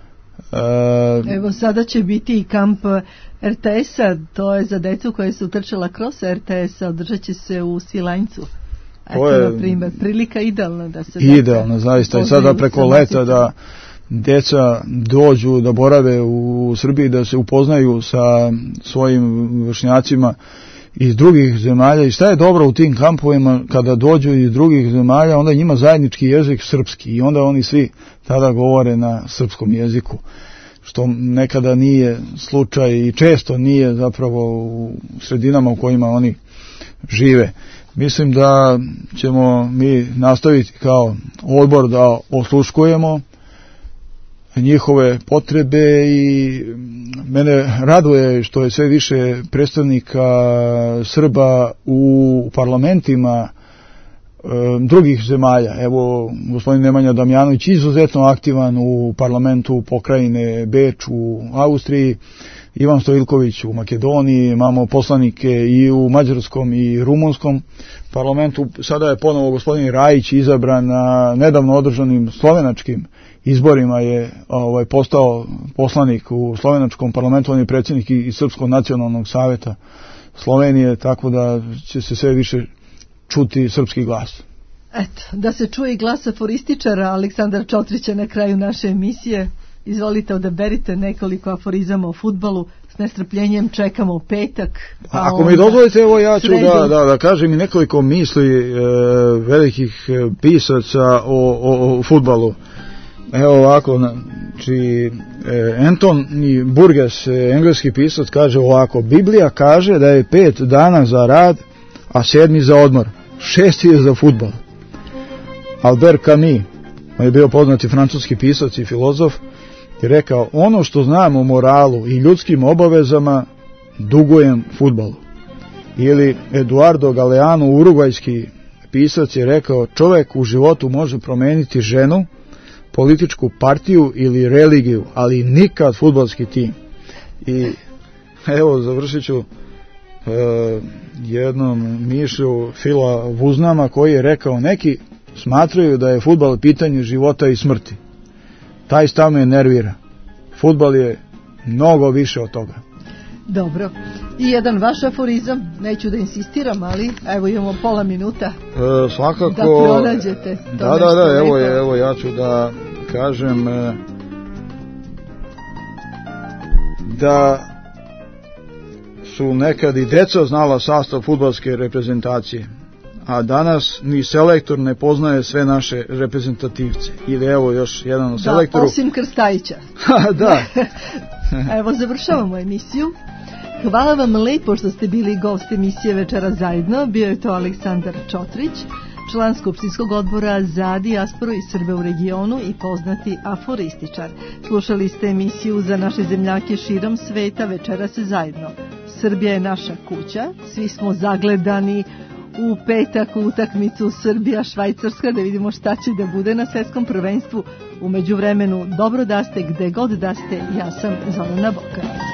E, Evo, sada će biti i kamp er te es-a, to je za decu koje su trčala kroz er te es-a, održat će se u Svilajncu. Eto, je na primjer, prilika idealna da se... Idealna, zaista. I sada preko leta da deca dođu da borave u Srbiji, da se upoznaju sa svojim vršnjacima iz drugih zemalja. I šta je dobro u tim kampovima, kada dođu iz drugih zemalja, onda njima zajednički jezik srpski i onda oni svi tada govore na srpskom jeziku, što nekada nije slučaj i često nije zapravo u sredinama u kojima oni žive. Mislim da ćemo mi nastaviti kao odbor da osluškujemo njihove potrebe i mene raduje što je sve više predstavnika Srba u parlamentima drugih zemalja. Evo, gospodin Nemanja Damjanović izuzetno aktivan u parlamentu pokrajine Beč u Austriji, Ivan Stojilković u Makedoniji, imamo poslanike i u mađarskom i rumunskom parlamentu. Sada je ponovo gospodin Rajić izabran na nedavno održanim slovenačkim izborima, je ovaj, postao poslanik u slovenačkom parlamentu, on je predsjednik i Srpskog nacionalnog saveta Slovenije, tako da će se sve više čuti srpski glas. Eto, da se čuje i glas aforističara Aleksandra Čotrića na kraju naše emisije. Izvolite, odaberite nekoliko aforizama o fudbalu. S nestrpljenjem čekamo petak. Pa ako mi dozvolite, evo ja ću da, da, da kažem i nekoliko misli e, velikih pisaca o, o, o fudbalu. Evo ovako, znači e, Anthony Burgess, engleski pisac, kaže ovako: Biblija kaže da je pet dana za rad, a sedmi za odmor, šesti je za fudbal. Albert Camus, on je bio poznati francuski pisac i filozof, je rekao: ono što znam o moralu i ljudskim obavezama dugujem fudbalu. Ili Eduardo Galeano, urugvajski pisac, je rekao: čovjek u životu može promeniti ženu, političku partiju ili religiju, ali nikad fudbalski tim. I evo, završit ću e, jednom mišlju Fila Vuznama, koji je rekao: neki smatraju da je fudbal pitanje života i smrti. Taj stav me nervira. Fudbal je mnogo više od toga. Dobro. I jedan vaš aforizam, neću da insistiram, ali evo imamo pola minuta. E, svakako. Da pronađete. Da, da, da, evo, evo ja ću da kažem e, da su nekad i deca znala sastav fudbalske reprezentacije, a danas ni selektor ne poznaje sve naše reprezentativce. Ili evo još jedan o selektoru. Da, osim Krstajića. Da. Evo, završavamo emisiju. Hvala vam lepo što ste bili gost emisije Večera zajedno. Bio je to Aleksandar Čotrić, član Skupštinskog odbora za dijasporu i Srbe u regionu i poznati aforističar. Slušali ste emisiju za naše zemljake širom sveta Večera se zajedno. Srbija je naša kuća, svi smo zagledani u petak u utakmicu Srbija-Švajcarska, da vidimo šta će da bude na svetskom prvenstvu. U međuvremenu dobro da ste, gde god da ste, ja sam Zorana Bokan.